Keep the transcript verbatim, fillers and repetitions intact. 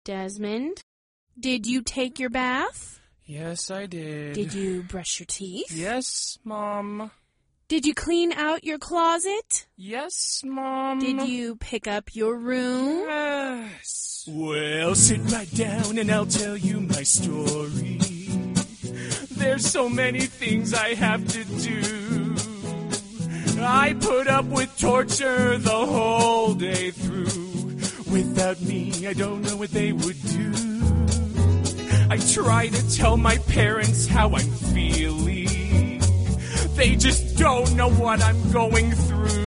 Desmond, did you take your bath? Yes, I did. Did you brush your teeth? Yes, Mom. Did you clean out your closet? Yes, Mom. Did you pick up your room? Yes. Well, sit right down and I'll tell you my story. There's so many things I have to do. I put up with torture the whole day through. Without me, I don't know what they would do. I try to tell my parents how I'm feeling. They just don't know what I'm going through.